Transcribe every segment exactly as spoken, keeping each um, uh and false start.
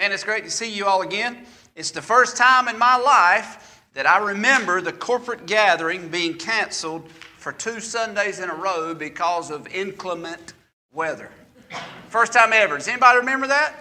Man, it's great to see you all again. It's the first time in my life that I remember the corporate gathering being canceled for two Sundays in a row because of inclement weather. First time ever. Does anybody remember that?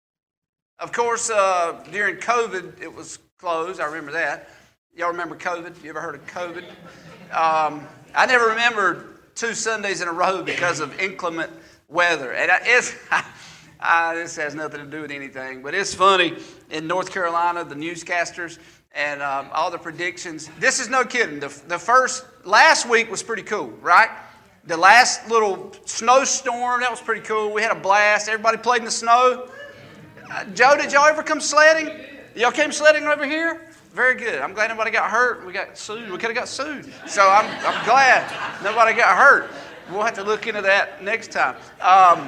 Of course, uh, during COVID, it was closed. I remember that. Y'all remember COVID? You ever heard of COVID? Um, I never remember two Sundays in a row because of inclement weather. And it's... Uh, this has nothing to do with anything, but it's funny. In North Carolina, the newscasters and um, all the predictions. This is no kidding. The, the first, last week was pretty cool, right? The last little snowstorm, that was pretty cool. We had a blast. Everybody played in the snow. Uh, Joe, did y'all ever come sledding? Y'all came sledding over here? Very good. I'm glad nobody got hurt. We got sued. We could have got sued. So I'm, I'm glad nobody got hurt. We'll have to look into that next time. Um,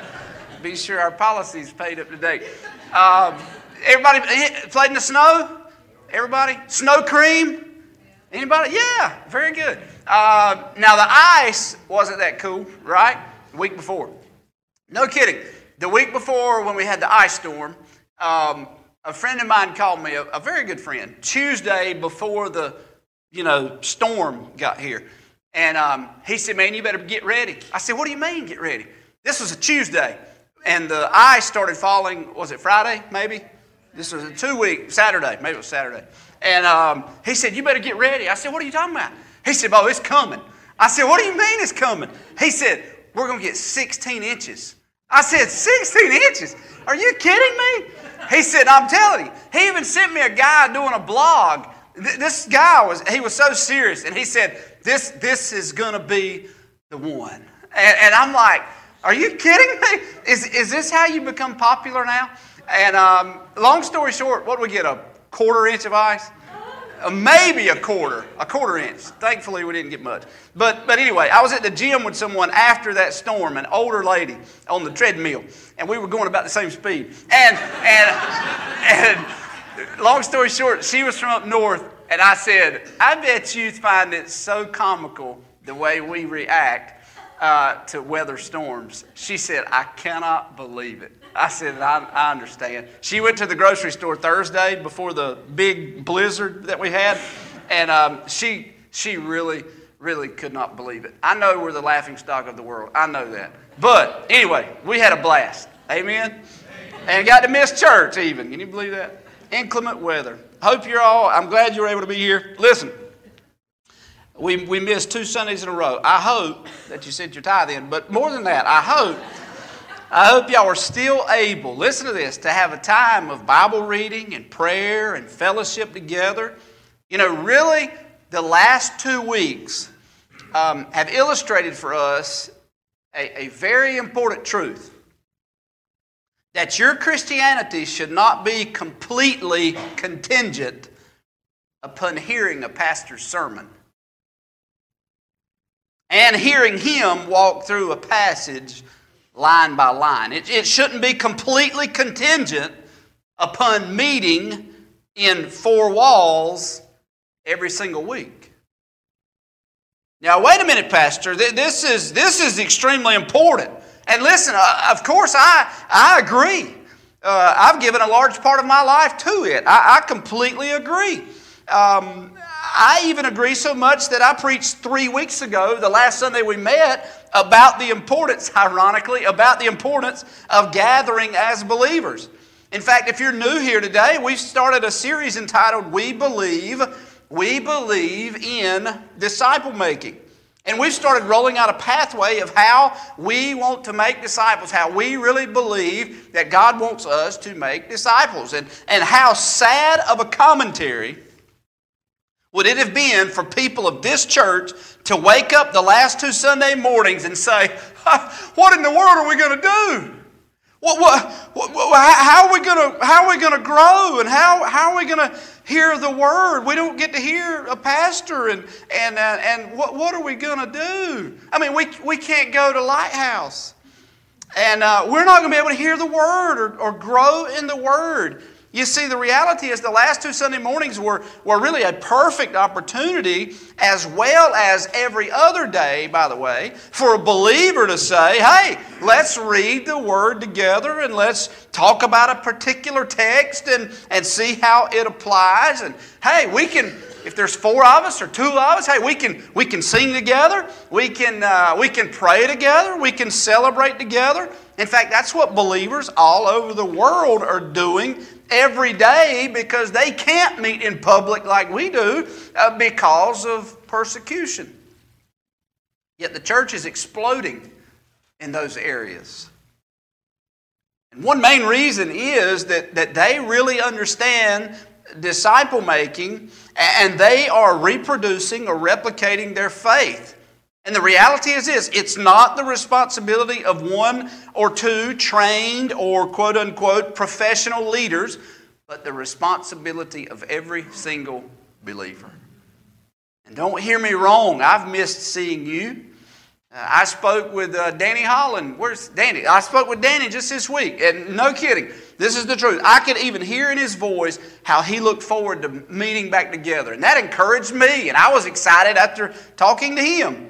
Be sure our policy's paid up to date. Um, everybody played in the snow? Everybody? Snow cream? Anybody? Yeah, very good. Uh, now, the ice wasn't that cool, right? The week before. No kidding. The week before, when we had the ice storm, um, a friend of mine called me, a, a very good friend, Tuesday before the, you know, storm got here. And um, he said, man, you better get ready. I said, what do you mean, get ready? This was a Tuesday. And the ice started falling, was it Friday, maybe? This was a two-week, Saturday, maybe it was Saturday. And um, he said, you better get ready. I said, what are you talking about? He said, oh, it's coming. I said, what do you mean it's coming? He said, we're going to get sixteen inches. I said, sixteen inches? Are you kidding me? He said, I'm telling you. He even sent me a guy doing a blog. This guy, was he was so serious. And he said, this, this is going to be the one. And, and I'm like, are you kidding me? Is, is this how you become popular now? And um, long story short, what did we get, a quarter inch of ice? Uh, maybe a quarter, a quarter inch. Thankfully, we didn't get much. But, but anyway, I was at the gym with someone after that storm, an older lady on the treadmill, and we were going about the same speed. And, and, and long story short, she was from up north, and I said, I bet you find it so comical the way we react Uh, to weather storms. She said, I cannot believe it. I said, I, I understand. She went to the grocery store Thursday before the big blizzard that we had, and um, she she really, really could not believe it. I know we're the laughing stock of the world. I know that. But anyway, we had a blast. Amen? Amen. And got to miss church even. Can you believe that? Inclement weather. Hope you're all, I'm glad you were able to be here. Listen. We, we missed two Sundays in a row. I hope that you sent your tithe in, but more than that, I hope, I hope y'all are still able, listen to this, to have a time of Bible reading and prayer and fellowship together. You know, really, the last two weeks um, have illustrated for us a, a very important truth. That your Christianity should not be completely contingent upon hearing a pastor's sermon and hearing him walk through a passage line by line. It, it shouldn't be completely contingent upon meeting in four walls every single week. Now, wait a minute, Pastor. This is, this is extremely important. And listen, uh, of course, I, I agree. Uh, I've given a large part of my life to it. I, I completely agree. Um, I even agree so much that I preached three weeks ago, the last Sunday we met, about the importance, ironically, about the importance of gathering as believers. In fact, if you're new here today, we've started a series entitled We Believe, We Believe in Disciple Making. And we've started rolling out a pathway of how we want to make disciples, how we really believe that God wants us to make disciples. And, and how sad of a commentary would it have been for people of this church to wake up the last two Sunday mornings and say, what in the world are we going to do? What, what, what, how are we going to, how are we going to grow? And how, how are we going to hear the word? We don't get to hear a pastor. And, and, uh, and what, what are we going to do? I mean, we, we can't go to Lighthouse. And uh, we're not going to be able to hear the word or, or grow in the word. You see, the reality is the last two Sunday mornings were, were really a perfect opportunity, as well as every other day, by the way, for a believer to say, hey, let's read the Word together and let's talk about a particular text and, and see how it applies. And hey, we can, if there's four of us or two of us, hey, we can, we can sing together, we can, uh, we can pray together, we can celebrate together. In fact, that's what believers all over the world are doing every day, because they can't meet in public like we do uh, because of persecution. Yet the church is exploding in those areas. And one main reason is that, that they really understand disciple making, and they are reproducing or replicating their faith. And the reality is this: it's not the responsibility of one or two trained or quote-unquote professional leaders, but the responsibility of every single believer. And don't hear me wrong, I've missed seeing you. Uh, I spoke with uh, Danny Holland. Where's Danny? I spoke with Danny just this week, and no kidding, this is the truth. I could even hear in his voice how he looked forward to meeting back together. And that encouraged me, and I was excited after talking to him.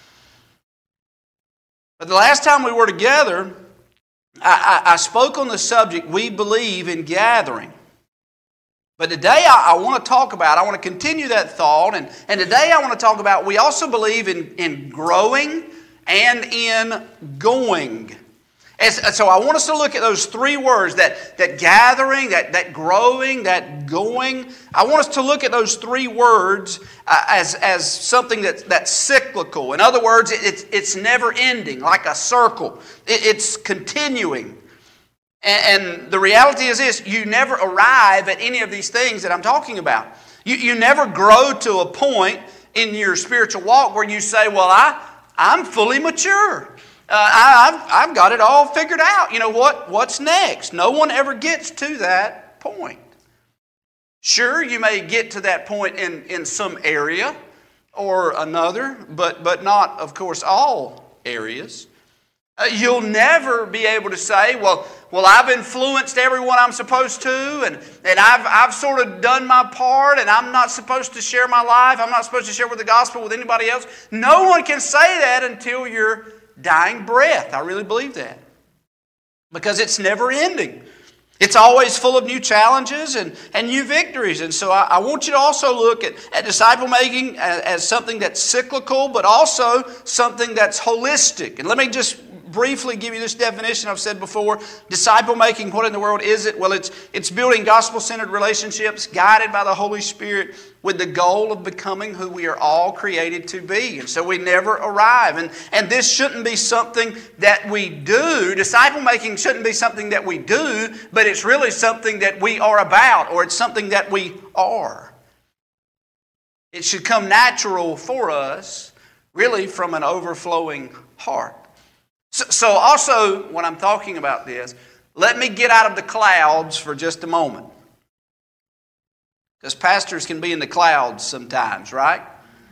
But the last time we were together, I, I, I spoke on the subject, we believe in gathering. But today I, I want to talk about, I want to continue that thought, and, and today I want to talk about, we also believe in, in growing and in going. And so I want us to look at those three words, that, that gathering, that, that growing, that going. I want us to look at those three words uh, as, as something that, that's cyclical. In other words, it, it's, it's never ending, like a circle. It, it's continuing. And, and the reality is this: you never arrive at any of these things that I'm talking about. You, you never grow to a point in your spiritual walk where you say, well, I, I'm fully mature. Uh, I, I've, I've got it all figured out. You know what? What's next? No one ever gets to that point. Sure, you may get to that point in, in some area or another, but, but not, of course, all areas. Uh, you'll never be able to say, well, well, I've influenced everyone I'm supposed to, and, and I've, I've sort of done my part, and I'm not supposed to share my life. I'm not supposed to share with the gospel with anybody else. No one can say that until you're dying breath. I really believe that. Because it's never ending. It's always full of new challenges and, and new victories. And so I, I want you to also look at, at disciple making as, as something that's cyclical, but also something that's holistic. And let me just briefly give you this definition I've said before. Disciple making, what in the world is it? Well, it's, it's building gospel-centered relationships guided by the Holy Spirit with the goal of becoming who we are all created to be. And so we never arrive. And, and this shouldn't be something that we do. Disciple making shouldn't be something that we do, but it's really something that we are about, or it's something that we are. It should come natural for us, really from an overflowing heart. So, so also, when I'm talking about this, let me get out of the clouds for just a moment. Because pastors can be in the clouds sometimes, right?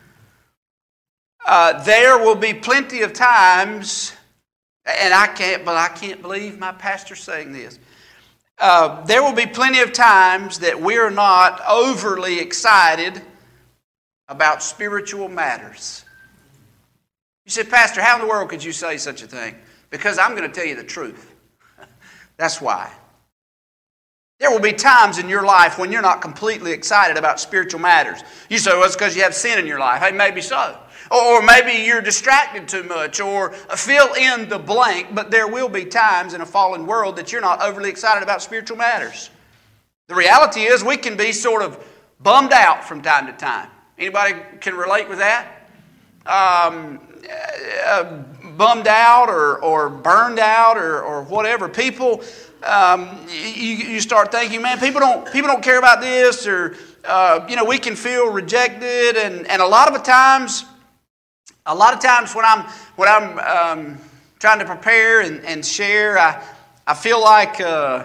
Uh, there will be plenty of times, and I can't, but I can't believe my pastor's saying this. Uh, there will be plenty of times that we're not overly excited about spiritual matters. You said, Pastor, how in the world could you say such a thing? Because I'm going to tell you the truth. That's why. There will be times in your life when you're not completely excited about spiritual matters. You say, well, it's because you have sin in your life. Hey, maybe so. Or maybe you're distracted too much, or fill in the blank. But there will be times in a fallen world that you're not overly excited about spiritual matters. The reality is we can be sort of bummed out from time to time. Anybody can relate with that? Um, uh, bummed out or, or burned out or, or whatever. People, um, you, you start thinking, man, people don't, people don't care about this, or, uh, you know, we can feel rejected. And, and a lot of the times, a lot of times when I'm, when I'm um, trying to prepare and, and share, I, I feel like, uh,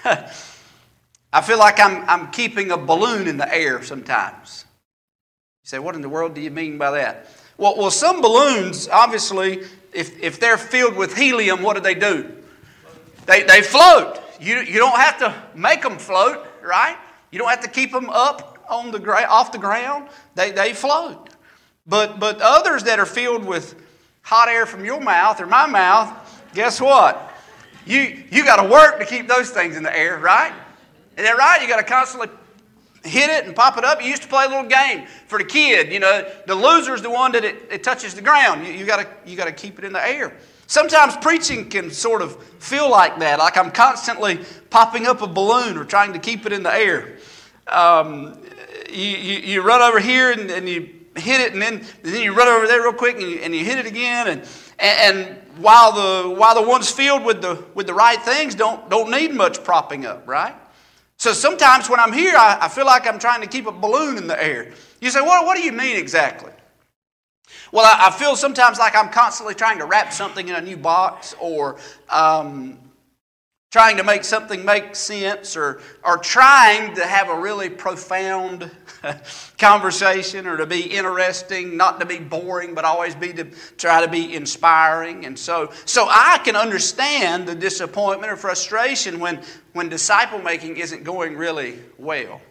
I feel like I'm, I'm keeping a balloon in the air sometimes. You say, what in the world do you mean by that? Well, well, some balloons, obviously, if, if they're filled with helium, what do they do? They, they float. You, you don't have to make them float. right? You don't have to keep them up on the gra- off the ground. They, they float. But, but others that are filled with hot air from your mouth or my mouth, guess what? You, you got to work to keep those things in the air, right? Is that right? You got to constantly hit it and pop it up. You used to play a little game for the kid. You know, the loser's the one that it, it touches the ground. You, you got to you got to keep it in the air. Sometimes preaching can sort of feel like that, like I'm constantly popping up a balloon or trying to keep it in the air. Um, you, you, you run over here and, and you hit it, and then, and then you run over there real quick and you, and you hit it again. And, and, and while the while the ones filled with the with the right things don't don't need much propping up, right? So sometimes when I'm here, I, I feel like I'm trying to keep a balloon in the air. You say, what, what do you mean exactly? Well, I, I feel sometimes like I'm constantly trying to wrap something in a new box, or um, trying to make something make sense, or, or trying to have a really profound conversation, or to be interesting, not to be boring, but always be to try to be inspiring. And so, so I can understand the disappointment or frustration when, when disciple making isn't going really well.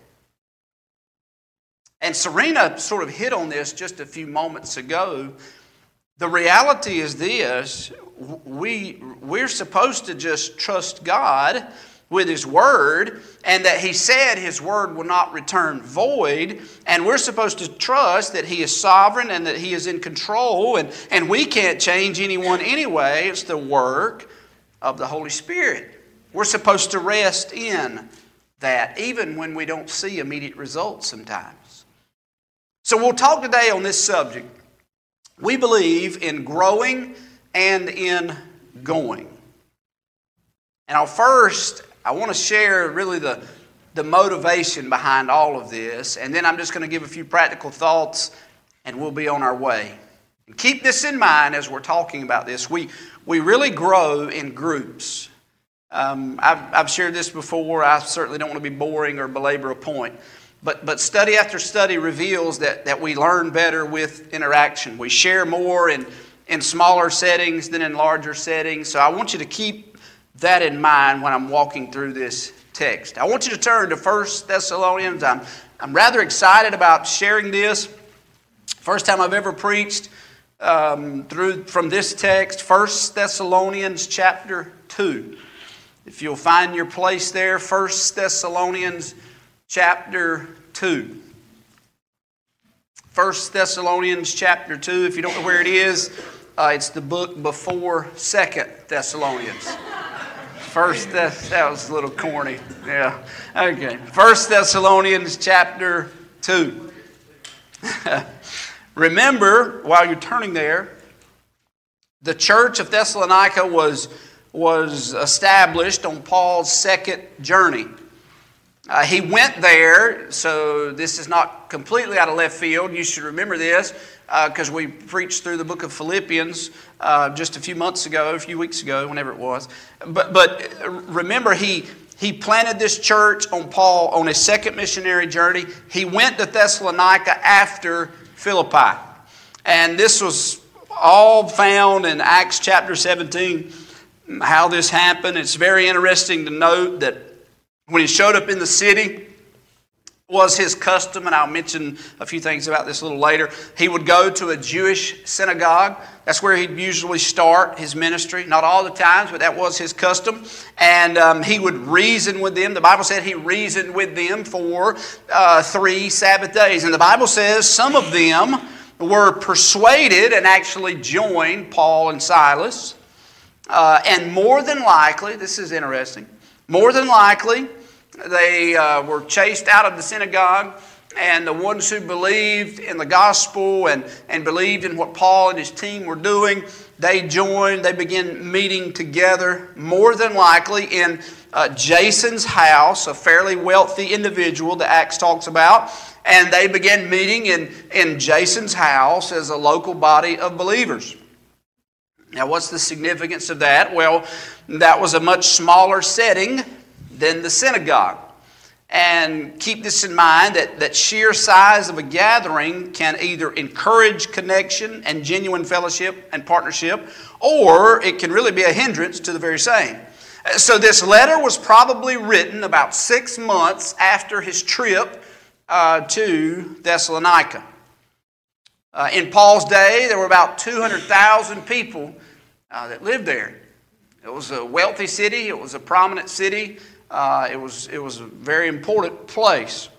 And Serena sort of hit on this just a few moments ago. The reality is this: we, we're supposed to just trust God with His Word, and that He said His Word will not return void, and we're supposed to trust that He is sovereign and that He is in control, and, and we can't change anyone anyway. It's the work of the Holy Spirit. We're supposed to rest in that, even when we don't see immediate results sometimes. So we'll talk today on this subject. We believe in growing and in going. And I'll first, I want to share really the, the motivation behind all of this, and then I'm just going to give a few practical thoughts, and we'll be on our way. And keep this in mind as we're talking about this. We, we really grow in groups. Um, I've, I've shared this before. I certainly don't want to be boring or belabor a point. But, but study after study reveals that, that we learn better with interaction. We share more in, in smaller settings than in larger settings. So I want you to keep that in mind when I'm walking through this text. I want you to turn to First Thessalonians. I'm, I'm rather excited about sharing this. First time I've ever preached um, through from this text, First Thessalonians chapter two. If you'll find your place there, First Thessalonians chapter two. First Thessalonians chapter two. If you don't know where it is, uh, it's the book before Second Thessalonians. First, that, that was a little corny. Yeah. Okay. First Thessalonians chapter two. Remember, while you're turning there, the church of Thessalonica was, was established on Paul's second journey. Uh, he went there, so this is not completely out of left field. You should remember this because uh, we preached through the book of Philippians uh, just a few months ago, a few weeks ago, whenever it was. But, but remember, he, he planted this church on Paul on his second missionary journey. He went to Thessalonica after Philippi. And this was all found in Acts chapter seventeen, how this happened. It's very interesting to note that when he showed up in the city, was his custom, and I'll mention a few things about this a little later. He would go to a Jewish synagogue. That's where he'd usually start his ministry. Not all the times, but that was his custom. And um, he would reason with them. The Bible said he reasoned with them for uh, three Sabbath days. And the Bible says some of them were persuaded and actually joined Paul and Silas. Uh, and more than likely, this is interesting, more than likely, they uh, were chased out of the synagogue, and the ones who believed in the gospel and, and believed in what Paul and his team were doing, they joined, they began meeting together, more than likely in uh, Jason's house, a fairly wealthy individual that Acts talks about, and they began meeting in, in Jason's house as a local body of believers. Now, what's the significance of that? Well, that was a much smaller setting than the synagogue. And keep this in mind, that, that sheer size of a gathering can either encourage connection and genuine fellowship and partnership, or it can really be a hindrance to the very same. So this letter was probably written about six months after his trip uh, to Thessalonica. Uh, in Paul's day, there were about two hundred thousand people uh, that lived there. It was a wealthy city. It was a prominent city. Uh, it was, it was a very important place.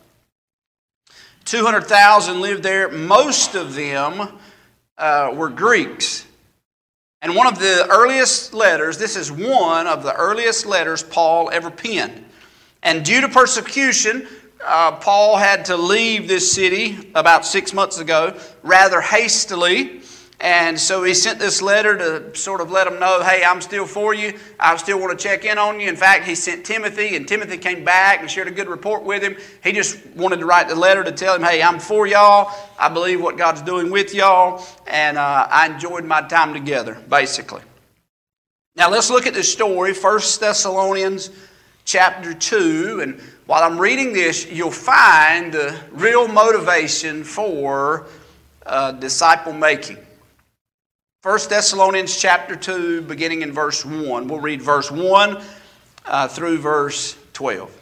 two hundred thousand lived there. Most of them uh, were Greeks. And one of the earliest letters, this is one of the earliest letters Paul ever penned. And due to persecution, uh, Paul had to leave this city about six months ago rather hastily. And so he sent this letter to sort of let them know, hey, I'm still for you. I still want to check in on you. In fact, he sent Timothy, and Timothy came back and shared a good report with him. He just wanted to write the letter to tell him, hey, I'm for y'all. I believe what God's doing with y'all. And uh, I enjoyed my time together, basically. Now, let's look at this story, First Thessalonians chapter two. And while I'm reading this, you'll find the real motivation for uh, disciple making. First Thessalonians chapter two, beginning in verse one. We'll read verse one uh, through verse twelve.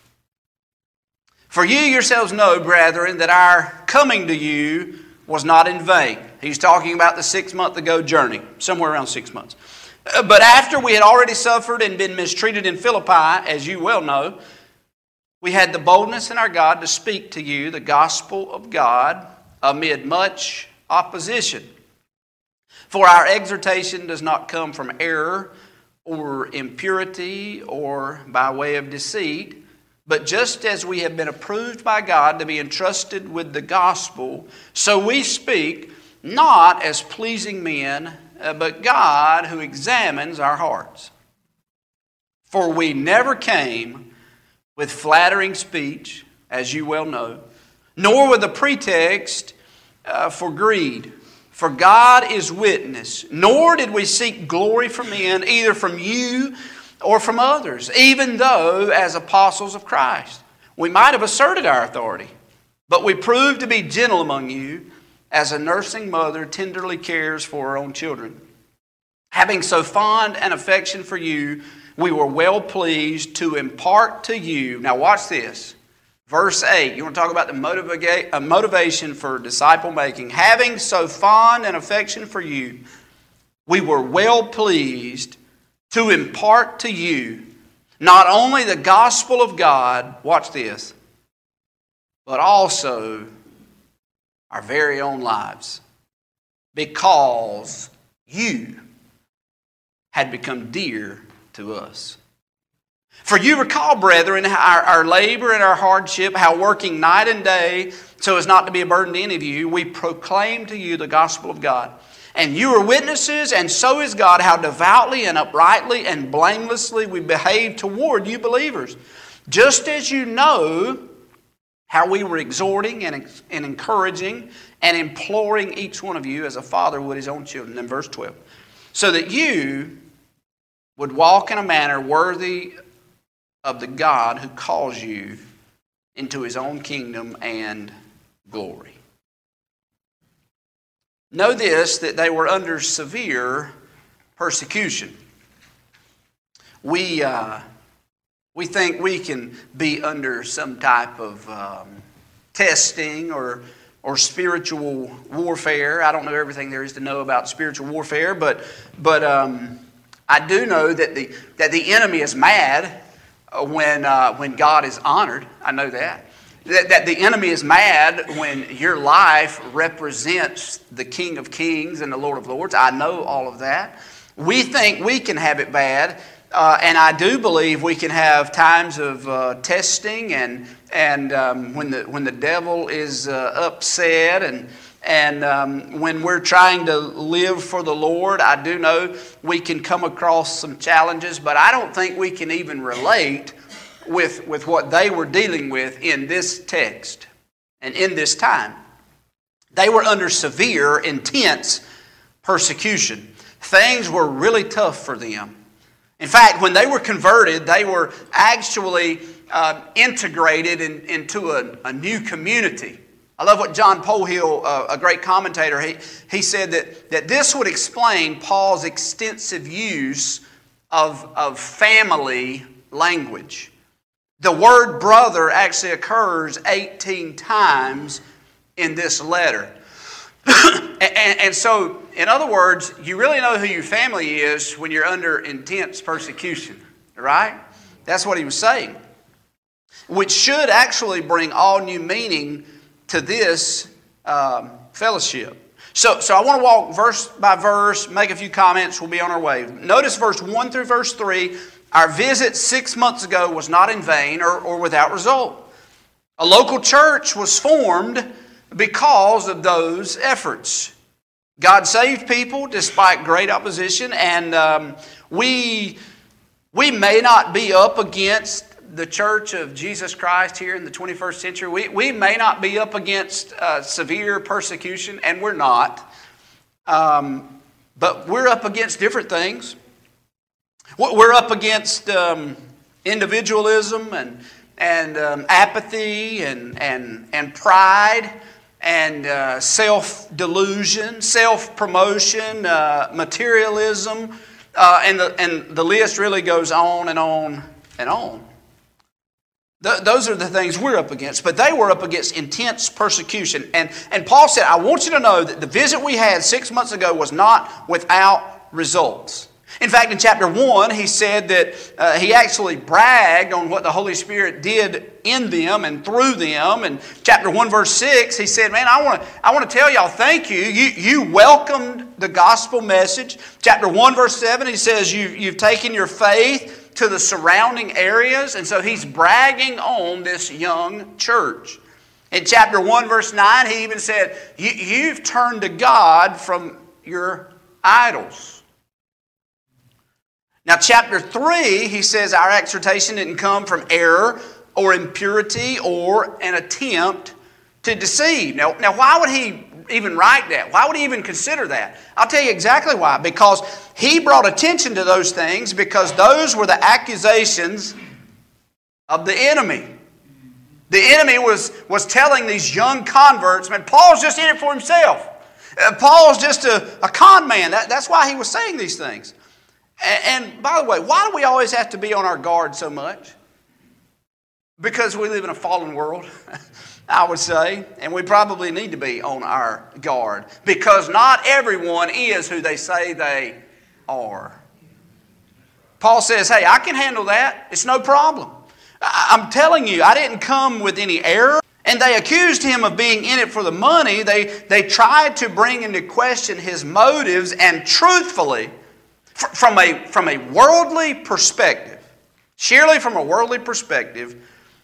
For you yourselves know, brethren, that our coming to you was not in vain. He's talking about the six-month ago journey, somewhere around six months. But after we had already suffered and been mistreated in Philippi, as you well know, we had the boldness in our God to speak to you the gospel of God amid much opposition. For our exhortation does not come from error or impurity or by way of deceit, but just as we have been approved by God to be entrusted with the gospel, so we speak not as pleasing men, but God who examines our hearts. For we never came with flattering speech, as you well know, nor with a pretext uh, for greed. For God is witness, nor did we seek glory from men, either from you or from others, even though as apostles of Christ we might have asserted our authority. But we proved to be gentle among you, as a nursing mother tenderly cares for her own children. Having so fond an affection for you, we were well pleased to impart to you. Now watch this. Verse eight, you want to talk about the motiva- uh, motivation for disciple making. Having so fond an affection for you, we were well pleased to impart to you not only the gospel of God, watch this, but also our very own lives, because you had become dear to us. For you recall, brethren, our, our labor and our hardship, how working night and day so as not to be a burden to any of you, we proclaim to you the gospel of God. And you are witnesses, and so is God, how devoutly and uprightly and blamelessly we behave toward you believers. Just as you know how we were exhorting and, and encouraging and imploring each one of you as a father would his own children, in verse twelve. So that you would walk in a manner worthy of the God who calls you into his own kingdom and glory. Know this, that they were under severe persecution. We, uh, we think we can be under some type of um, testing or, or spiritual warfare. I don't know everything there is to know about spiritual warfare, but, but um, I do know that the, that the enemy is mad when, uh, when God is honored. I know that. that. That the enemy is mad when your life represents the King of Kings and the Lord of Lords. I know all of that. We think we can have it bad, uh, and I do believe we can have times of uh, testing and, and um, when, the, when the devil is uh, upset and And um, when we're trying to live for the Lord, I do know we can come across some challenges, but I don't think we can even relate with, with what they were dealing with in this text and in this time. They were under severe, intense persecution. Things were really tough for them. In fact, when they were converted, they were actually uh, integrated in, into a, a new community. I love what John Pohill, uh, a great commentator, he, he said that, that this would explain Paul's extensive use of, of family language. The word brother actually occurs eighteen times in this letter. and, and, and so, in other words, you really know who your family is when you're under intense persecution, right? That's what he was saying. Which should actually bring all new meaning to this um, fellowship. So, so I want to walk verse by verse, make a few comments, we'll be on our way. Notice verse one through verse three. Our visit six months ago was not in vain or, or without result. A local church was formed because of those efforts. God saved people despite great opposition, and um, we, we may not be up against the Church of Jesus Christ here in the twenty-first century. We, we may not be up against uh, severe persecution, and we're not. Um, but we're up against different things. We're up against um, individualism and, and um, apathy and, and, and pride and uh, self-delusion, self-promotion, uh, materialism, uh, and, the, and the list really goes on and on and on. Th- those are the things we're up against, but they were up against intense persecution. And, and Paul said, I want you to know that the visit we had six months ago was not without results. In fact, in chapter one, he said that uh, he actually bragged on what the Holy Spirit did in them and through them. And chapter one, verse six, he said, man, I want to I want to tell y'all thank you. you. You welcomed the gospel message. Chapter one, verse seven, he says, you, you've taken your faith to the surrounding areas. And so he's bragging on this young church. In chapter one, verse nine, he even said, you, you've turned to God from your idols. Now, chapter three, he says our exhortation didn't come from error or impurity or an attempt to deceive. Now, now, why would he even write that? Why would he even consider that? I'll tell you exactly why. Because he brought attention to those things because those were the accusations of the enemy. The enemy was, was telling these young converts, man, Paul's just in it for himself. Uh, Paul's just a, a con man. That, that's why he was saying these things. And by the way, why do we always have to be on our guard so much? Because we live in a fallen world, I would say. And we probably need to be on our guard. Because not everyone is who they say they are. Paul says, hey, I can handle that. It's no problem. I'm telling you, I didn't come with any error. And they accused him of being in it for the money. They, they tried to bring into question his motives. And truthfully, From a, from a worldly perspective, sheerly from a worldly perspective,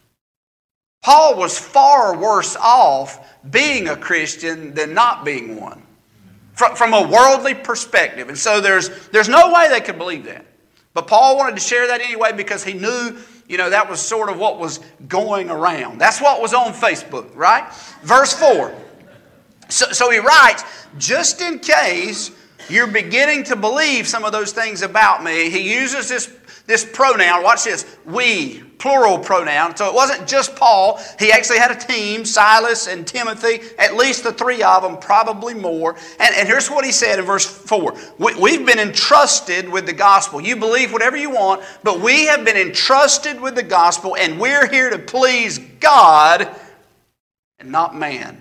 Paul was far worse off being a Christian than not being one. From, from a worldly perspective. And so there's, there's no way they could believe that. But Paul wanted to share that anyway because he knew, you know, that was sort of what was going around. That's what was on Facebook, right? Verse four. So, so he writes, just in case you're beginning to believe some of those things about me. He uses this, this pronoun. Watch this. We. Plural pronoun. So it wasn't just Paul. He actually had a team. Silas and Timothy. At least the three of them. Probably more. And, and here's what he said in verse four. We, we've been entrusted with the gospel. You believe whatever you want. But we have been entrusted with the gospel. And we're here to please God and not man.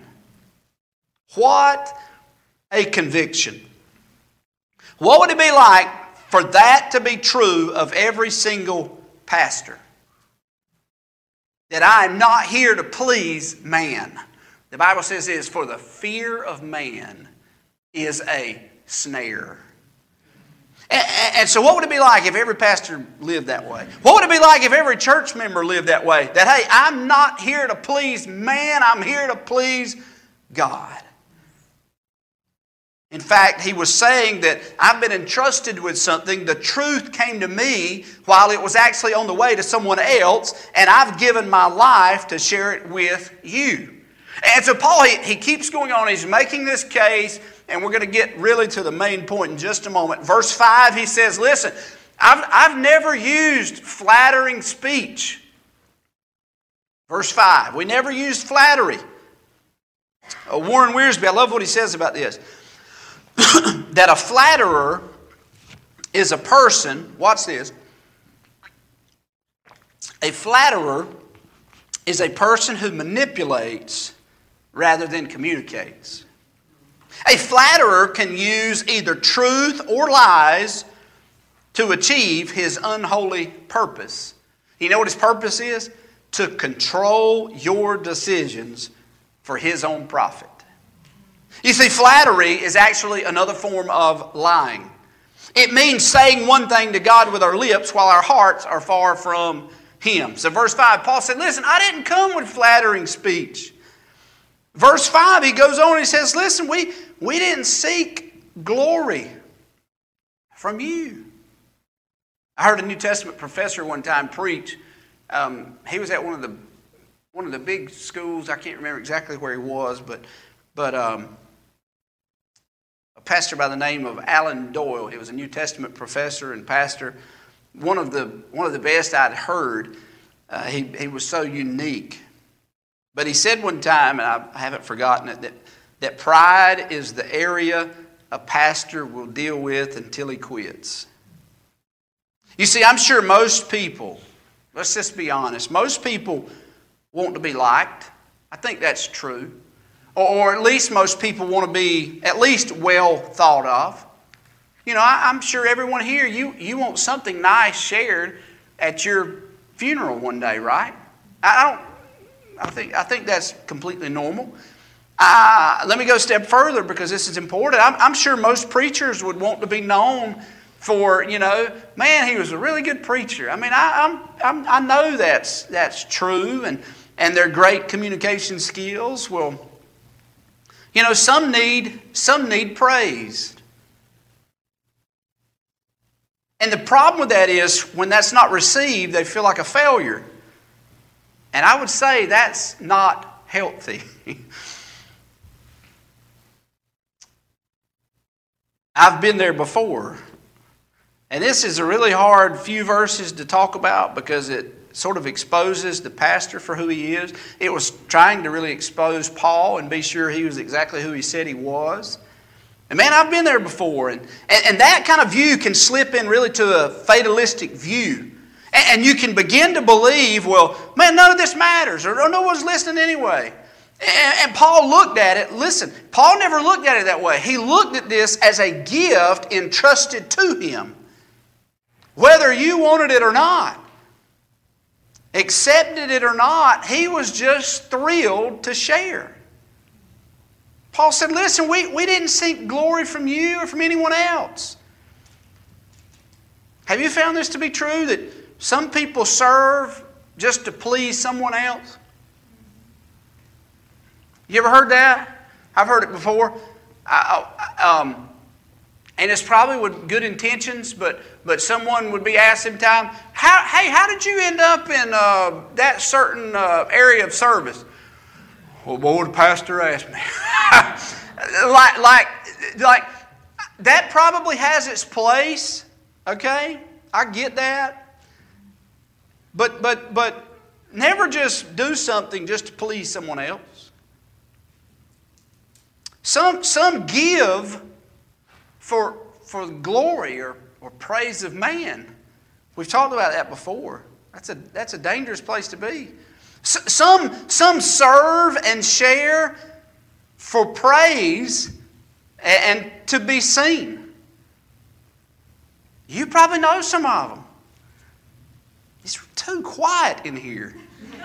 What a conviction. What would it be like for that to be true of every single pastor? That I am not here to please man. The Bible says this, for the fear of man is a snare. And, and so what would it be like if every pastor lived that way? What would it be like if every church member lived that way? That, hey, I'm not here to please man, I'm here to please God. In fact, he was saying that I've been entrusted with something. The truth came to me while it was actually on the way to someone else, and I've given my life to share it with you. And so Paul, he, he keeps going on. He's making this case, and we're going to get really to the main point in just a moment. Verse five, he says, listen, I've, I've never used flattering speech. Verse five, we never used flattery. Uh, Warren Wiersbe, I love what he says about this. That a flatterer is a person, watch this, a flatterer is a person who manipulates rather than communicates. A flatterer can use either truth or lies to achieve his unholy purpose. You know what his purpose is? To control your decisions for his own profit. You see, flattery is actually another form of lying. It means saying one thing to God with our lips while our hearts are far from Him. So verse five, Paul said, listen, I didn't come with flattering speech. Verse five, he goes on and he says, listen, we, we didn't seek glory from you. I heard a New Testament professor one time preach. Um, he was at one of the one of the big schools. I can't remember exactly where he was, but but um, a pastor by the name of Alan Doyle. He was a New Testament professor and pastor. One of the one of the best I'd heard. Uh, he he was so unique. But he said one time, and I haven't forgotten it, that that pride is the area a pastor will deal with until he quits. You see, I'm sure most people, let's just be honest, most people want to be liked. I think that's true. Or, or at least most people want to be at least well thought of. You know, I, I'm sure everyone here, you, you want something nice shared at your funeral one day, right? I don't, I think, I think that's completely normal. Uh, let me go a step further because this is important. I'm, I'm sure most preachers would want to be known for, you know, man, he was a really good preacher. I mean, I, I'm, I'm, I know that's that's true, and and their great communication skills. Well, you know, some need some need praise, and the problem with that is when that's not received, they feel like a failure, and I would say that's not healthy. I've been there before. And this is a really hard few verses to talk about because it sort of exposes the pastor for who he is. It was trying to really expose Paul and be sure he was exactly who he said he was. And man, I've been there before. And, and, and that kind of view can slip in really to a fatalistic view. And, and you can begin to believe, well, man, none of this matters, or no one's listening anyway. And, and Paul looked at it, listen, Paul never looked at it that way. He looked at this as a gift entrusted to him. Whether you wanted it or not, accepted it or not, he was just thrilled to share. Paul said, listen, we, we didn't seek glory from you or from anyone else. Have you found this to be true, that some people serve just to please someone else? You ever heard that? I've heard it before. I, I, um, And it's probably with good intentions, but but someone would be asked sometime, how, hey, how did you end up in uh, that certain uh, area of service? Well, boy, the pastor asked me. like, like, like, that probably has its place, okay? I get that. But, but, but never just do something just to please someone else. Some, some give for, for glory or, or praise of man. We've talked about that before. That's a, that's a dangerous place to be. S- some, some serve and share for praise and, and to be seen. You probably know some of them. It's too quiet in here.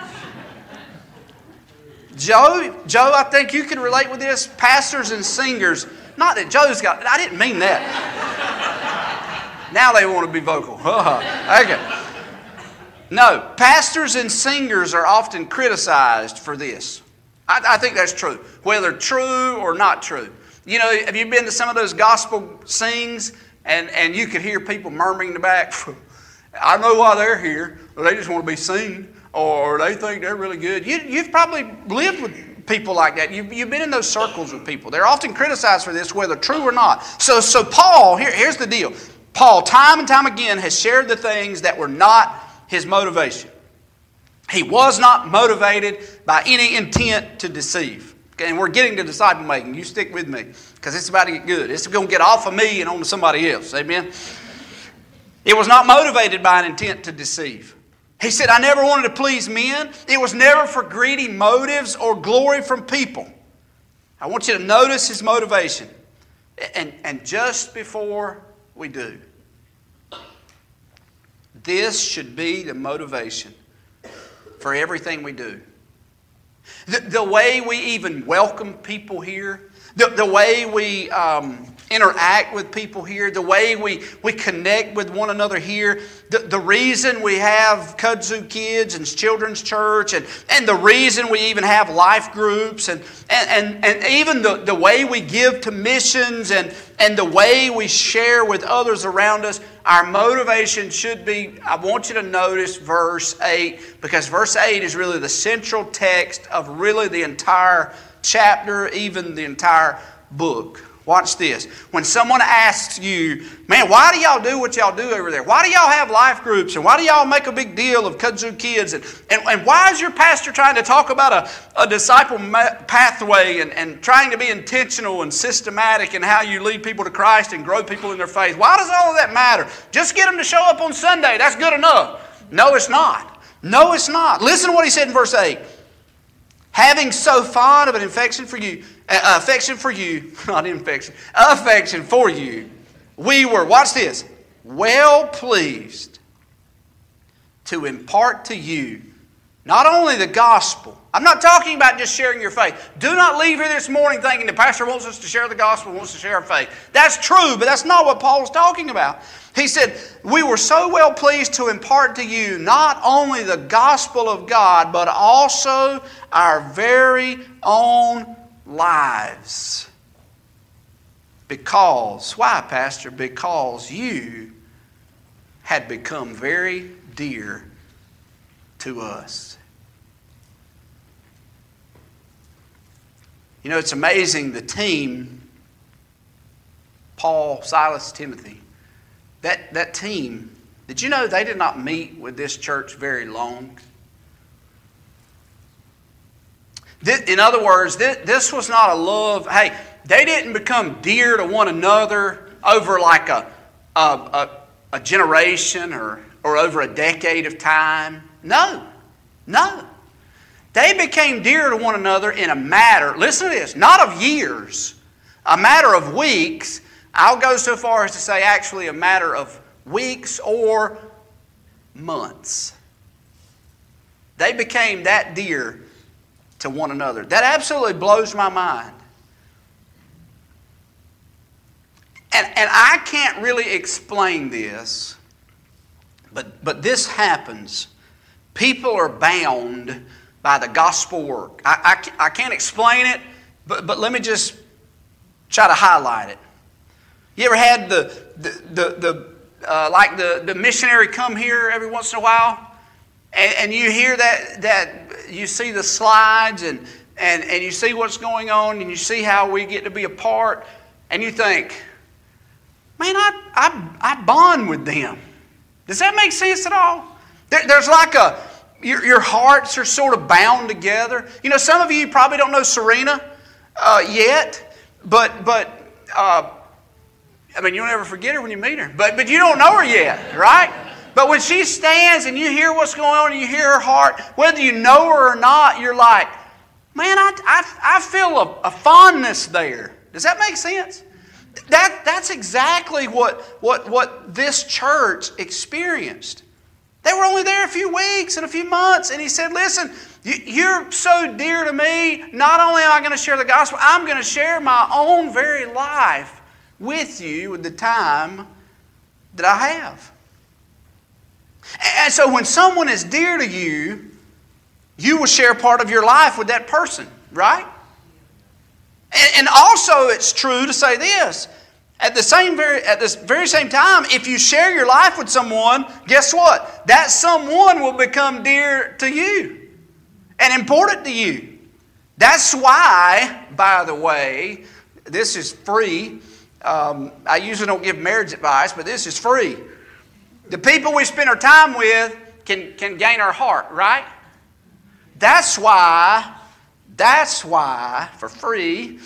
Joe, Joe, I think you can relate with this. Pastors and singers. Not that Joe's got, I didn't mean that. Now they want to be vocal. Okay. No, pastors and singers are often criticized for this. I, I think that's true, whether true or not true. You know, have you been to some of those gospel sings and, and you could hear people murmuring in the back, I know why they're here. They just want to be seen, or they think they're really good. You, you've probably lived with people like that. You've, you've been in those circles with people. They're often criticized for this, whether true or not. So, so Paul, here, here's the deal. Paul, time and time again, has shared the things that were not his motivation. He was not motivated by any intent to deceive. Okay, and we're getting to disciple making. You stick with me, because it's about to get good. It's going to get off of me and on to somebody else. Amen? It was not motivated by an intent to deceive. He said, I never wanted to please men. It was never for greedy motives or glory from people. I want you to notice his motivation. And, and just before we do, this should be the motivation for everything we do. The, the way we even welcome people here, the, the way we um, interact with people here, the way we, we connect with one another here, the, the reason we have kudzu kids and children's church, and, and the reason we even have life groups, and, and, and, and even the, the way we give to missions, and, and the way we share with others around us, our motivation should be, I want you to notice verse eight, because verse eight is really the central text of really the entire chapter, even the entire book. Watch this. When someone asks you, man, why do y'all do what y'all do over there? Why do y'all have life groups? And why do y'all make a big deal of kudzu kids? And, and, and why is your pastor trying to talk about a, a disciple pathway and, and trying to be intentional and systematic in how you lead people to Christ and grow people in their faith? Why does all of that matter? Just get them to show up on Sunday. That's good enough. No, it's not. No, it's not. Listen to what he said in verse eight. Having so fond of an affection for you, uh, affection for you, not infection, affection for you, we were, watch this, well pleased to impart to you not only the gospel. I'm not talking about just sharing your faith. Do not leave here this morning thinking the pastor wants us to share the gospel, wants to share our faith. That's true, but that's not what Paul's talking about. He said, we were so well pleased to impart to you not only the gospel of God, but also our very own lives. Because, why, Pastor? Because you had become very dear to us. You know, it's amazing, the team, Paul, Silas, Timothy, that, that team, did you know they did not meet with this church very long? This, in other words, this, this was not a love, hey, they didn't become dear to one another over like a, a, a, a generation or, or over a decade of time. No, no. They became dear to one another in a matter, listen to this, not of years, a matter of weeks. I'll go so far as to say actually a matter of weeks or months. They became that dear to one another. That absolutely blows my mind. And, and I can't really explain this, but, but this happens. People are bound by the gospel work. I, I, I can't explain it, but, but let me just try to highlight it. You ever had the, the, the, the uh, like the, the missionary come here every once in a while? And, and you hear that, that, you see the slides and, and, and you see what's going on and you see how we get to be a part and you think, man, I, I, I bond with them. Does that make sense at all? There, there's like a, your, your hearts are sort of bound together. You know, some of you probably don't know Serena uh, yet, but, but uh, I mean, you'll never forget her when you meet her, but, but you don't know her yet, right? But when she stands and you hear what's going on and you hear her heart, whether you know her or not, you're like, man, I, I, I feel a, a fondness there. Does that make sense? That, that's exactly what, what, what this church experienced. They were only there a few weeks and a few months, and he said, listen, you, you're so dear to me, not only am I going to share the gospel, I'm going to share my own very life with you with the time that I have. And so when someone is dear to you, you will share part of your life with that person, right? And also it's true to say this, at the same very, at this very same time, if you share your life with someone, guess what? That someone will become dear to you and important to you. That's why, by the way, this is free. Um, I usually don't give marriage advice, but this is free. The people we spend our time with can, can gain our heart, right? That's why, that's why, for free,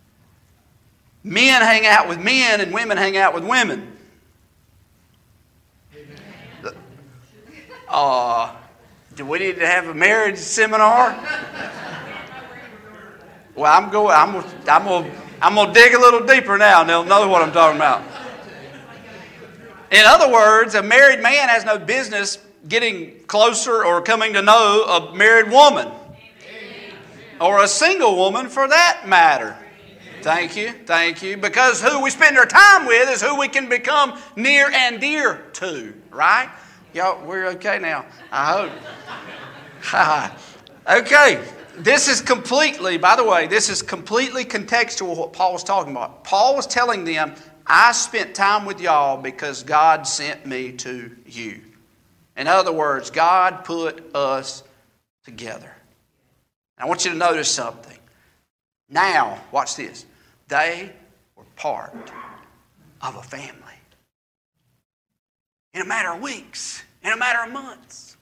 men hang out with men and women hang out with women. Uh, do we need to have a marriage seminar? Well, I'm going. I'm. I'm going. I'm going to dig a little deeper now, and they'll know what I'm talking about. In other words, a married man has no business getting closer or coming to know a married woman, or a single woman for that matter. Thank you, thank you. Because who we spend our time with is who we can become near and dear to, right? Y'all, we're okay now, I hope. Okay, this is completely, by the way, this is completely contextual what Paul was talking about. Paul was telling them, I spent time with y'all because God sent me to you. In other words, God put us together. I want you to notice something. Now, watch this. They were part of a family. In a matter of weeks, in a matter of months.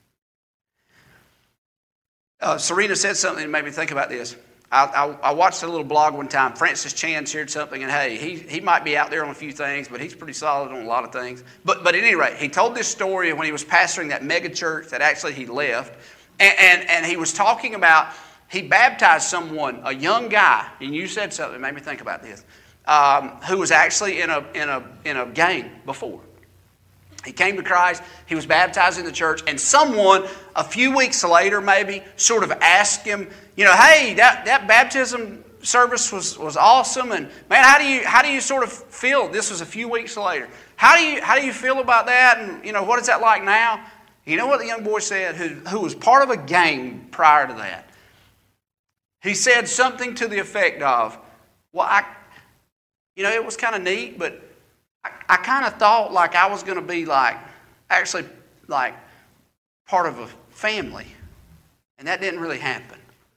Uh, Serena said something that made me think about this. I, I, I watched a little blog one time. Francis Chan shared something, and hey, he, he might be out there on a few things, but he's pretty solid on a lot of things. But, but at any rate, he told this story when he was pastoring that mega church that actually he left. And, and, and he was talking about, he baptized someone, a young guy, and you said something that made me think about this, um, who was actually in a, in, a, in a gang before. He came to Christ, he was baptized in the church, and someone a few weeks later maybe sort of asked him, you know, hey, that, that baptism service was, was awesome, and man, how do you how do you sort of feel? This was a few weeks later. How do you how do you feel about that? And you know, what is that like now? You know what the young boy said, who, who was part of a gang prior to that? He said something to the effect of, well, I, you know, it was kind of neat, but I, I kind of thought like I was going to be like, actually like part of a family. And that didn't really happen.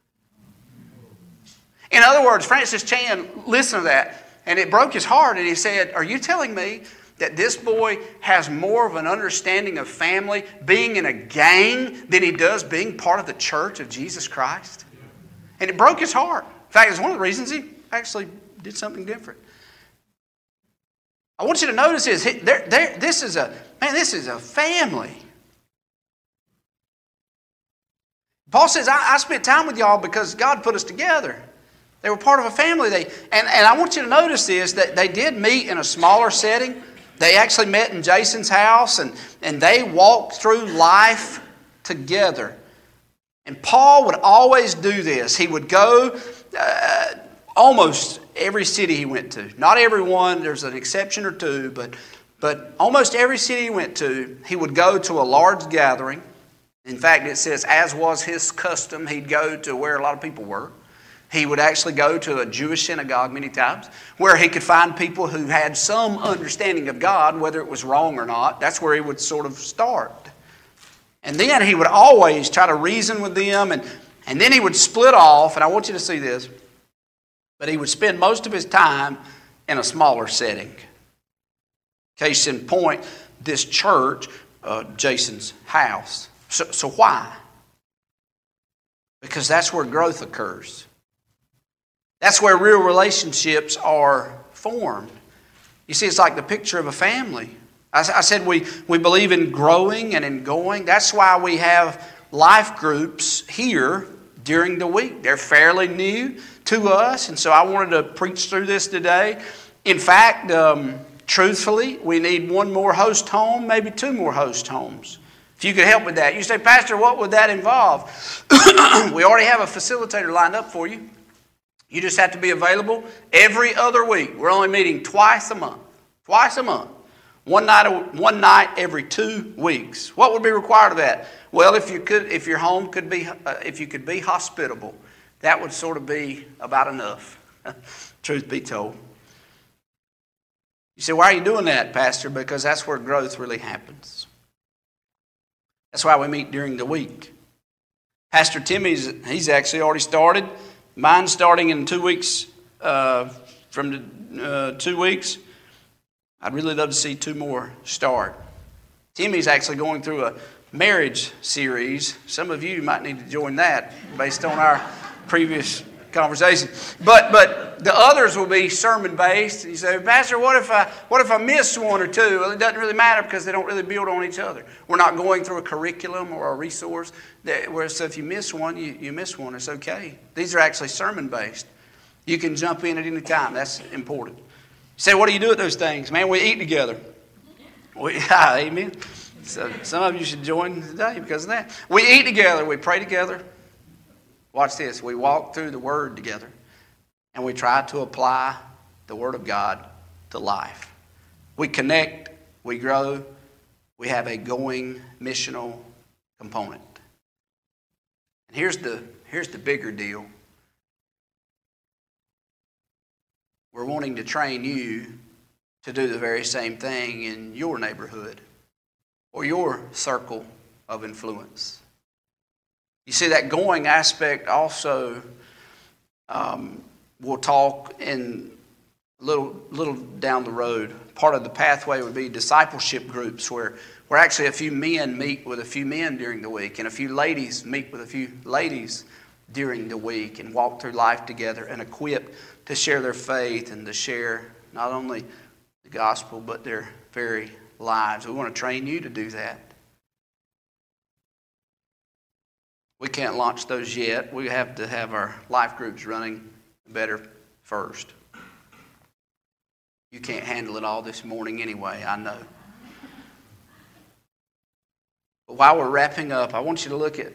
In other words, Francis Chan listened to that and it broke his heart, and he said, are you telling me that this boy has more of an understanding of family being in a gang than he does being part of the church of Jesus Christ? And it broke his heart. In fact, it's one of the reasons he actually did something different. I want you to notice this. They're, they're, this is a man. This is a family. Paul says, I, I spent time with y'all because God put us together. They were part of a family. They and, and I want you to notice this, that they did meet in a smaller setting. They actually met in Jason's house, and, and they walked through life together. And Paul would always do this. He would go uh, almost every city he went to. Not every one, there's an exception or two, but, but almost every city he went to, he would go to a large gathering. In fact, it says, as was his custom, he'd go to where a lot of people were. He would actually go to a Jewish synagogue many times where he could find people who had some understanding of God, whether it was wrong or not. That's where he would sort of start. And then he would always try to reason with them, and, and then he would split off, and I want you to see this, but he would spend most of his time in a smaller setting. Case in point, this church, uh, Jason's house. So, so why? Because that's where growth occurs. That's where real relationships are formed. You see, it's like the picture of a family. I, I said we, we believe in growing and in going. That's why we have life groups here during the week. They're fairly new to us, and so I wanted to preach through this today. In fact, um, truthfully, we need one more host home, maybe two more host homes. If you could help with that. You say, Pastor, what would that involve? We already have a facilitator lined up for you. You just have to be available every other week. We're only meeting twice a month. Twice a month. One night, one night every two weeks. What would be required of that? Well, if you could, if your home could be, uh, if you could be hospitable, that would sort of be about enough. Truth be told. You say, why are you doing that, Pastor? Because that's where growth really happens. That's why we meet during the week. Pastor Timmy's, he's actually already started. Mine's starting in two weeks, uh, from the, uh, two weeks. I'd really love to see two more start. Timmy's actually going through a marriage series. Some of you might need to join that based on our previous conversation. But but the others will be sermon based. And you say, Pastor, what if I what if I miss one or two? Well, it doesn't really matter because they don't really build on each other. We're not going through a curriculum or a resource that, where so if you miss one, you, you miss one. It's okay. These are actually sermon based. You can jump in at any time. That's important. You say, what do you do at those things? Man, we eat together. We, yeah, amen. So some of you should join today because of that. We eat together. We pray together. Watch this. We walk through the Word together. And we try to apply the Word of God to life. We connect. We grow. We have a going missional component. And here's the, here's the bigger deal. We're wanting to train you to do the very same thing in your neighborhood or your circle of influence. You see, that going aspect also, um, we'll talk in a little, little down the road. Part of the pathway would be discipleship groups where, where actually a few men meet with a few men during the week and a few ladies meet with a few ladies during the week and walk through life together and equipped to share their faith and to share not only the gospel, but their very lives. We want to train you to do that. We can't launch those yet. We have to have our life groups running better first. You can't handle it all this morning anyway, I know. But while we're wrapping up, I want you to look at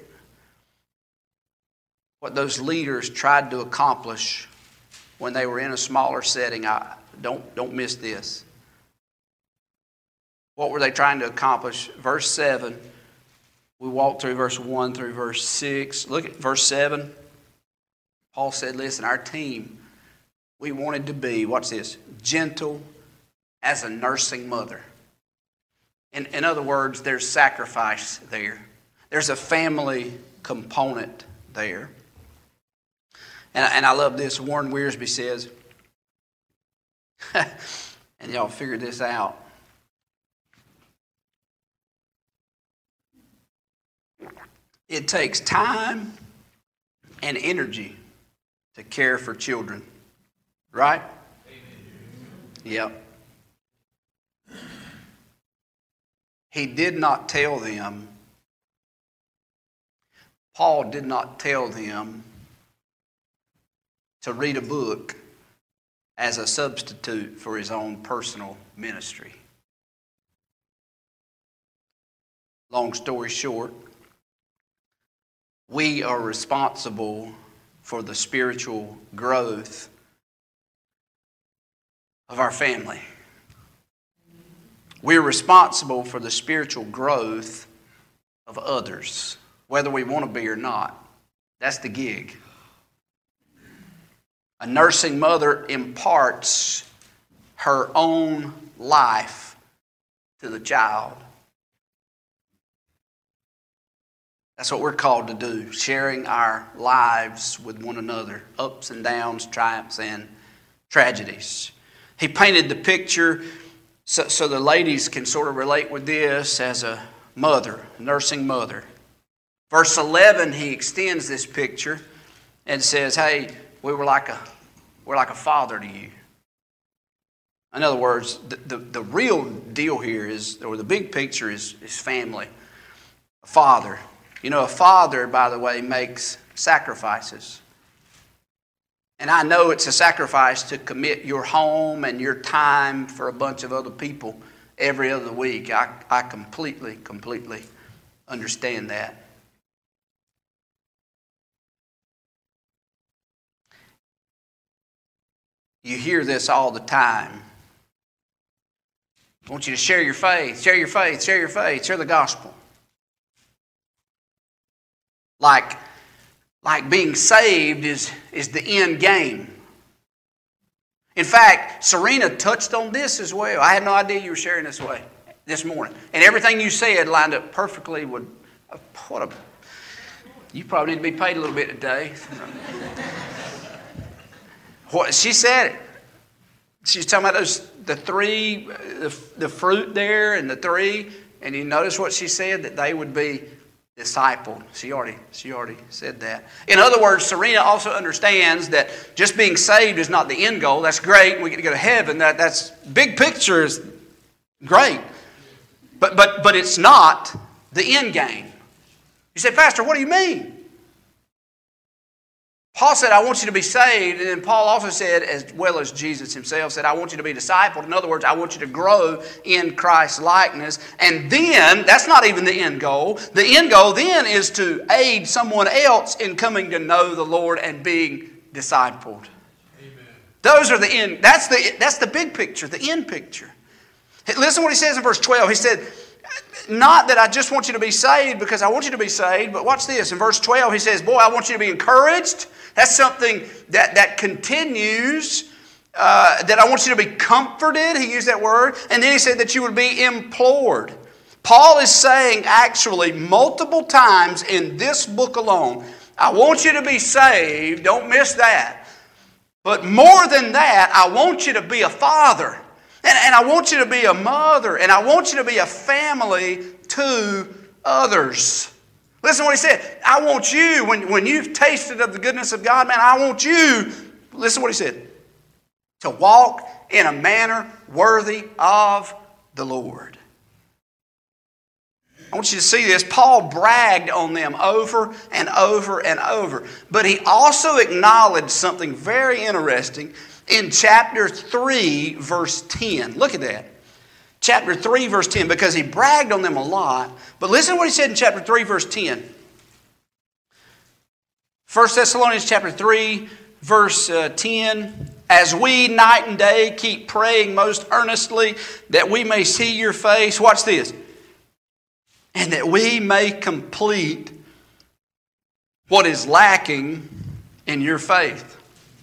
what those leaders tried to accomplish when they were in a smaller setting. I, don't, don't miss this. What were they trying to accomplish? Verse seven, we walked through verse one through verse six. Look at verse seven. Paul said, listen, our team, we wanted to be, watch this, gentle as a nursing mother. In, in other words, there's sacrifice there. There's a family component there. And, and I love this. Warren Wiersbe says, and y'all figure this out. It takes time and energy to care for children. Right? Yep. He did not tell them, Paul did not tell them to read a book as a substitute for his own personal ministry. Long story short, we are responsible for the spiritual growth of our family. We're responsible for the spiritual growth of others, whether we want to be or not. That's the gig. A nursing mother imparts her own life to the child. That's what we're called to do, sharing our lives with one another, ups and downs, triumphs and tragedies. He painted the picture so, so the ladies can sort of relate with this as a mother, nursing mother. Verse eleven, he extends this picture and says, hey, we were like a, we're like a father to you. In other words, the, the, the real deal here is, or the big picture is, is family. A father. You know, a father, by the way, makes sacrifices. And I know it's a sacrifice to commit your home and your time for a bunch of other people every other week. I, I completely, completely understand that. You hear this all the time. I want you to share your faith, share your faith, share your faith, share the gospel. Like, like being saved is, is the end game. In fact, Serena touched on this as well. I had no idea you were sharing this way this morning. And everything you said lined up perfectly with, what a, you probably need to be paid a little bit today. What, she said it. She's talking about those, the three, the, the fruit there and the three. And you notice what she said, that they would be discipled. She already, she already said that. In other words, Serena also understands that just being saved is not the end goal. That's great. We get to go to heaven. That, that's big picture is great. But, but, but it's not the end game. You say, Pastor, what do you mean? Paul said, I want you to be saved. And then Paul also said, as well as Jesus himself said, I want you to be discipled. In other words, I want you to grow in Christ's likeness. And then, that's not even the end goal. The end goal then is to aid someone else in coming to know the Lord and being discipled. Amen. Those are the end. That's the, that's the big picture, the end picture. Listen what he says in verse twelve. He said, not that I just want you to be saved because I want you to be saved, but watch this. In verse twelve, he says, boy, I want you to be encouraged. That's something that, that continues, uh, that I want you to be comforted. He used that word. And then he said that you would be implored. Paul is saying actually multiple times in this book alone, I want you to be saved. Don't miss that. But more than that, I want you to be a father. And, and I want you to be a mother. And I want you to be a family to others. Listen to what he said. I want you, when, when you've tasted of the goodness of God, man, I want you, listen to what he said, to walk in a manner worthy of the Lord. I want you to see this. Paul bragged on them over and over and over. But he also acknowledged something very interesting in chapter three, verse ten. Look at that. Chapter three, verse ten, because he bragged on them a lot. But listen to what he said in chapter three, verse ten. First Thessalonians chapter three, verse ten. As we night and day keep praying most earnestly that we may see your face. Watch this. And that we may complete what is lacking in your faith.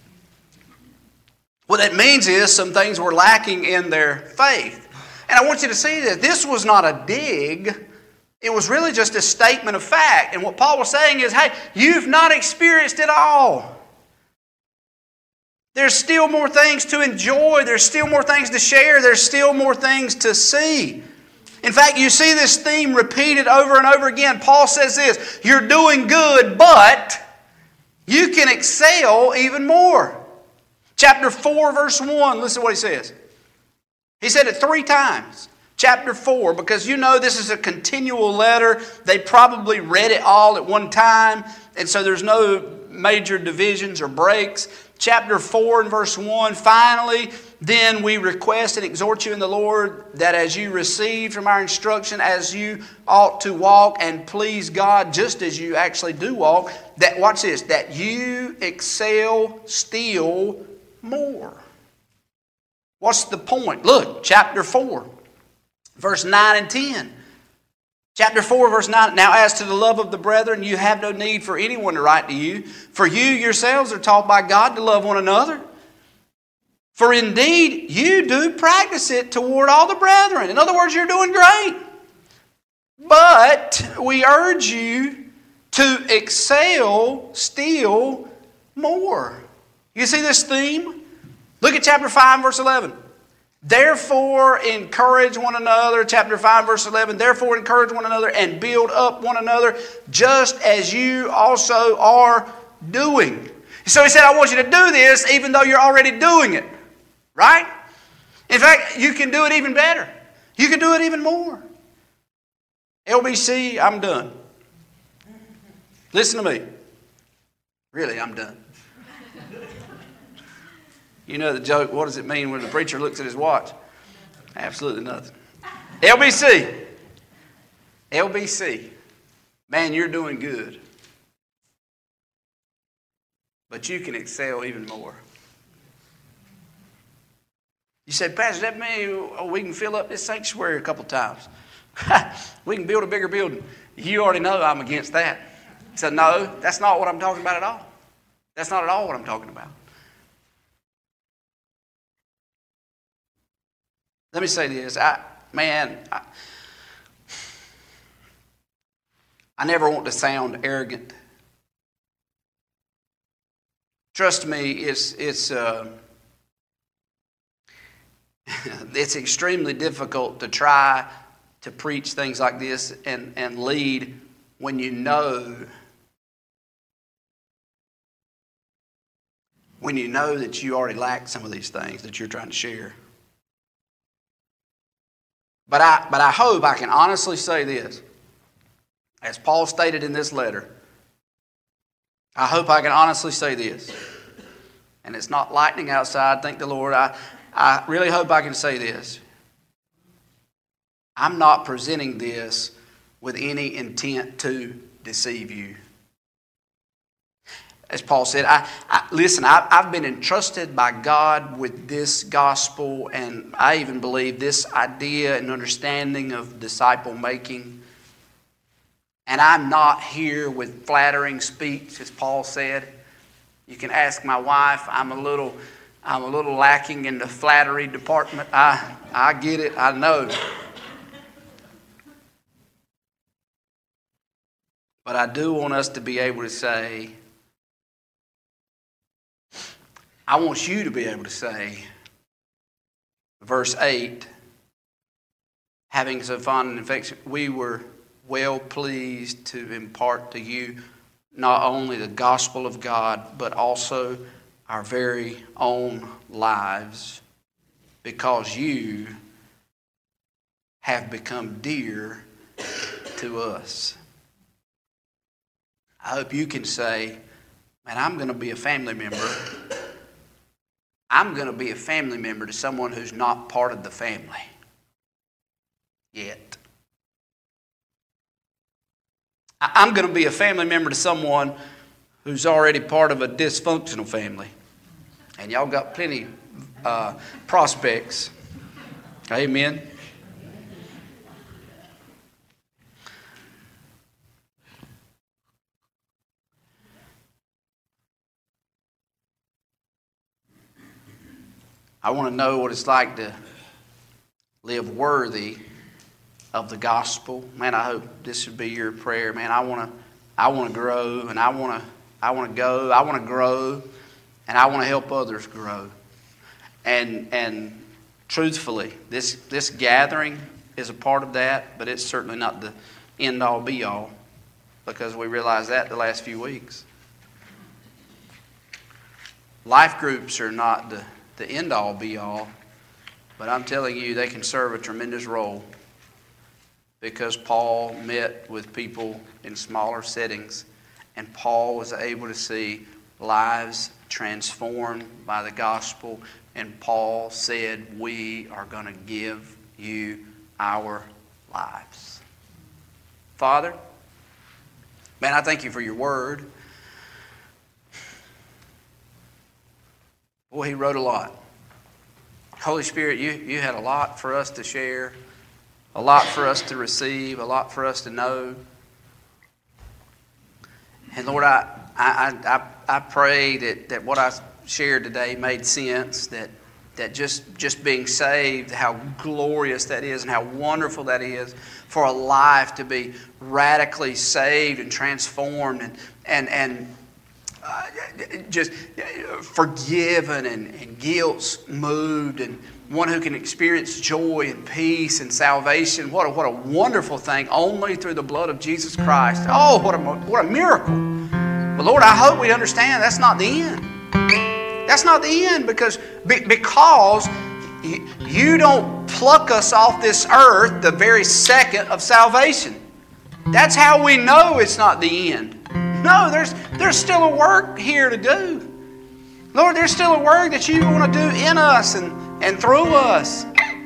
What that means is some things were lacking in their faith. And I want you to see that this was not a dig. It was really just a statement of fact. And what Paul was saying is, hey, you've not experienced it all. There's still more things to enjoy. There's still more things to share. There's still more things to see. In fact, you see this theme repeated over and over again. Paul says this, you're doing good, but you can excel even more. Chapter four, verse one, listen to what he says. He said it three times. Chapter four, because you know this is a continual letter. They probably read it all at one time, and so there's no major divisions or breaks. Chapter four and verse one, finally, then we request and exhort you in the Lord that as you receive from our instruction, as you ought to walk and please God, just as you actually do walk, that, watch this, that you excel still more. What's the point? Look, chapter four, verse nine and ten. Chapter four, verse nine. Now as to the love of the brethren, you have no need for anyone to write to you. For you yourselves are taught by God to love one another. For indeed, you do practice it toward all the brethren. In other words, you're doing great. But we urge you to excel still more. You see this theme? Look at chapter five, verse eleven. Therefore, encourage one another. Chapter five, verse eleven. Therefore, encourage one another and build up one another, just as you also are doing. So he said, I want you to do this even though you're already doing it. Right? In fact, you can do it even better. You can do it even more. L B C, I'm done. Listen to me. Really, I'm done. You know the joke, what does it mean when the preacher looks at his watch? Absolutely nothing. L B C. L B C. Man, you're doing good. But you can excel even more. You said, Pastor, that mean oh, we can fill up this sanctuary a couple times. We can build a bigger building. You already know I'm against that. He said, no, that's not what I'm talking about at all. That's not at all what I'm talking about. Let me say this. I, man, I, I never want to sound arrogant. Trust me, it's it's uh, it's extremely difficult to try to preach things like this and, and lead when you know, when you know that you already lack some of these things that you're trying to share. But I, but I hope I can honestly say this. As Paul stated in this letter, I hope I can honestly say this. And it's not lightning outside, thank the Lord. I, I really hope I can say this. I'm not presenting this with any intent to deceive you. As Paul said, I, I, listen, I, I've been entrusted by God with this gospel, and I even believe this idea and understanding of disciple making. And I'm not here with flattering speech, as Paul said. You can ask my wife. I'm a little, I'm a little lacking in the flattery department. I, I get it. I know. But I do want us to be able to say, I want you to be able to say, verse eight, having so fond an affection, we were well pleased to impart to you not only the gospel of God, but also our very own lives, because you have become dear to us. I hope you can say, man, I'm going to be a family member. I'm going to be a family member to someone who's not part of the family yet. I'm going to be a family member to someone who's already part of a dysfunctional family. And y'all got plenty uh, prospects. Amen. I want to know what it's like to live worthy of the gospel. Man, I hope this would be your prayer. Man, I want to I want to grow, and I want to I want to go. I want to grow, and I want to help others grow. And and truthfully, this this gathering is a part of that, but it's certainly not the end all be all, because we realized that the last few weeks. Life groups are not the the end all be all, but I'm telling you, they can serve a tremendous role, because Paul met with people in smaller settings, and Paul was able to see lives transformed by the gospel, and Paul said, we are going to give you our lives. Father, man, I thank you for your word. Boy, he wrote a lot. Holy Spirit, you, you had a lot for us to share, a lot for us to receive, a lot for us to know. And Lord, I I, I, I pray that, that what I shared today made sense, that, that just, just being saved, how glorious that is and how wonderful that is for a life to be radically saved and transformed and, and, and Uh, just forgiven and, and guilt's moved, and one who can experience joy and peace and salvation. What a, what a wonderful thing, only through the blood of Jesus Christ. Oh, what a, what a miracle. But Lord, I hope we understand that's not the end. That's not the end, because, because you don't pluck us off this earth the very second of salvation. That's how we know it's not the end. No, there's, there's still a work here to do. Lord, there's still a work that you want to do in us and, and through us.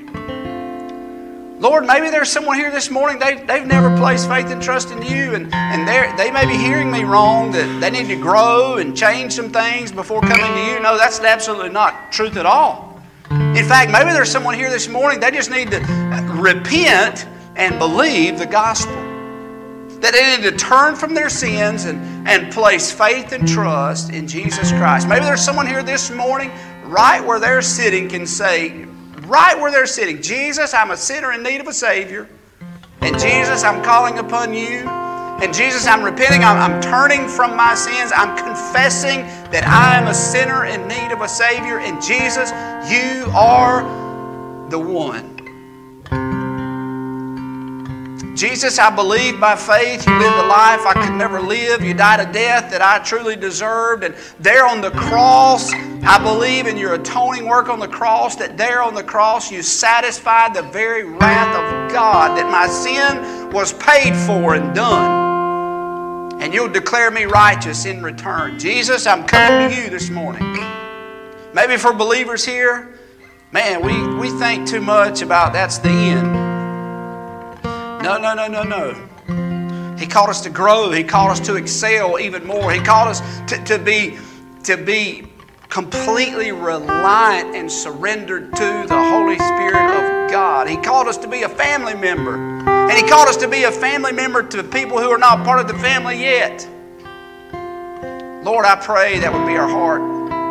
Lord, maybe there's someone here this morning, they, they've never placed faith and trust in you, and, and they may be hearing me wrong, that they need to grow and change some things before coming to you. No, that's absolutely not truth at all. In fact, maybe there's someone here this morning, they just need to repent and believe the gospel. That they need to turn from their sins and, and place faith and trust in Jesus Christ. Maybe there's someone here this morning, right where they're sitting, can say, right where they're sitting, Jesus, I'm a sinner in need of a Savior. And Jesus, I'm calling upon you. And Jesus, I'm repenting. I'm, I'm turning from my sins. I'm confessing that I am a sinner in need of a Savior. And Jesus, you are the one. Jesus, I believe by faith you lived a life I could never live. You died a death that I truly deserved. And there on the cross, I believe in your atoning work on the cross, that there on the cross you satisfied the very wrath of God, that my sin was paid for and done. And you'll declare me righteous in return. Jesus, I'm coming to you this morning. Maybe for believers here, man, we, we think too much about that's the end. No, no, no, no, no. He called us to grow. He called us to excel even more. He called us to, to, be, to be completely reliant and surrendered to the Holy Spirit of God. He called us to be a family member. And He called us to be a family member to people who are not part of the family yet. Lord, I pray that would be our heart.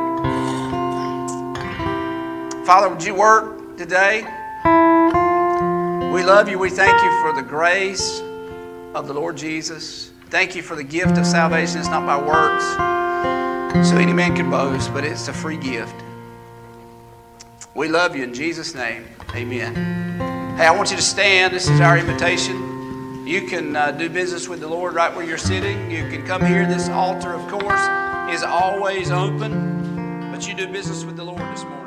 Father, would you work today? We love you. We thank you for the grace of the Lord Jesus. Thank you for the gift of salvation. It's not by works, so any man can boast, but it's a free gift. We love you in Jesus' name. Amen. Hey, I want you to stand. This is our invitation. You can uh, do business with the Lord right where you're sitting. You can come here. This altar, of course, is always open, but you do business with the Lord this morning.